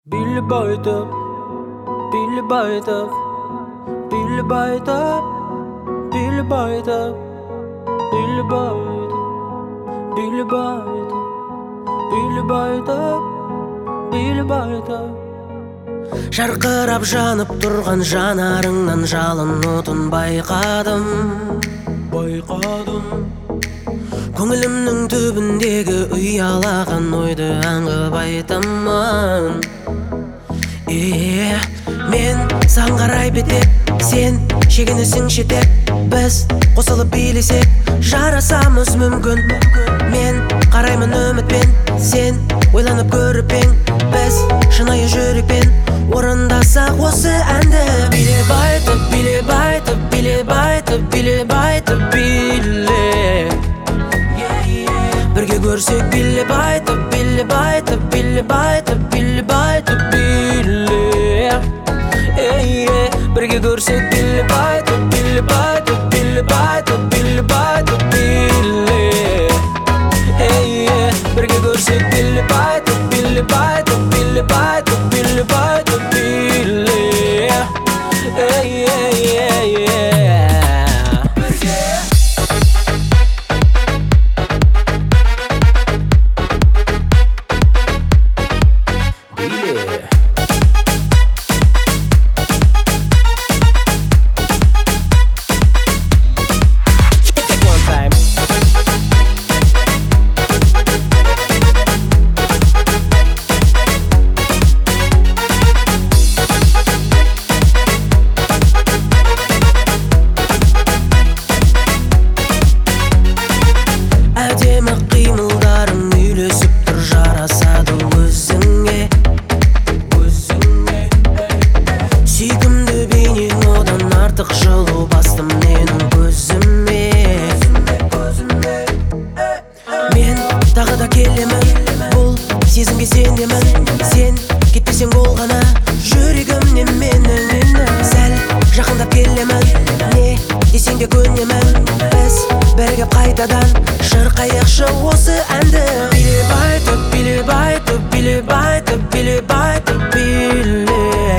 Billy Biter, Billy Biter, Billy Biter, Billy Biter, Billy Biter, Billy Biter, Billy Biter, Billy Biter. Жарқырап жанып тұрған жанарыңнан жалын отын байқадым. Көңілімнің түбіндегі ұялаған ойды аңғып айтамын. Мен саған қарай беттеп, сен шегінесің шеттеп. Біз қосылып билесек, жарасамыз мүмкін. Мен қараймын үмітпен, сен ойланып көріп ең. Біз шынайы жүрекпен орындасақ осы әнді. Биле байтып, биле байтып, биле байтып, биле байтып, биле. Бірге көрсек биле байтып, биле байтып, биле байтып, биле байтып, биле. Бірге көрсек биле байтып, биле байтып, биле байтып, биле байтып, биле. Бірге көрсек биле байтып, биле байтып, биле байтып, биле байтып, биле. Әдемі қимылдарың үйлесіп тұр, жарасады өзіңе. Сүйкімді бейнең одан артық жылу басты менің көзіме. Мен тағы да келемін, бұл сезімге сенемін. Сен кетпесең болғана жүрегімнен менің. Сәл жақындап келемін, не десең де көнемін. Біз бірге қайтадан шырқайықшы осы әнді. Биле байтып, биле байтып, биле байтып, биле байтып, биле.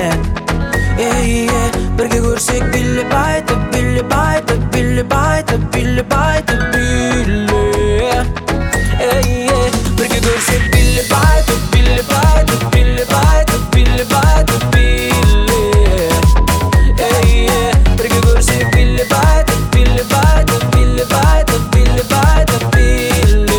Бірге көрсек биле байтып, биле байтып, биле байтып, биле байтып, биле. Бірге көрсек биле байтып, биле байтып, биле байтып, биле байтып, биле. Бірге көрсек биле байтып, биле байтып, биле байтып, биле байтып, биле.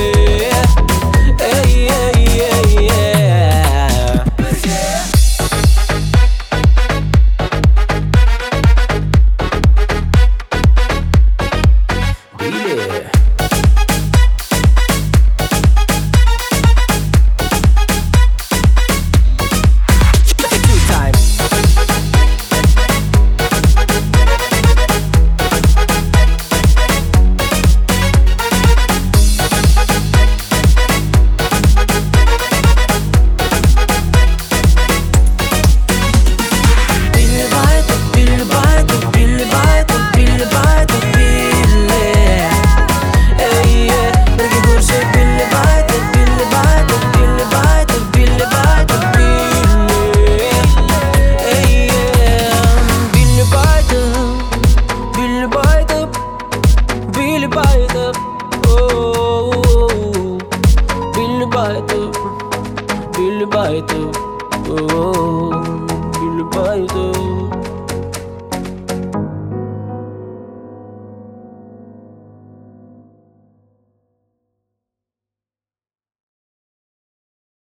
Billy Biter, oh, Billy Biter, Billy Biter, oh, Billy Biter.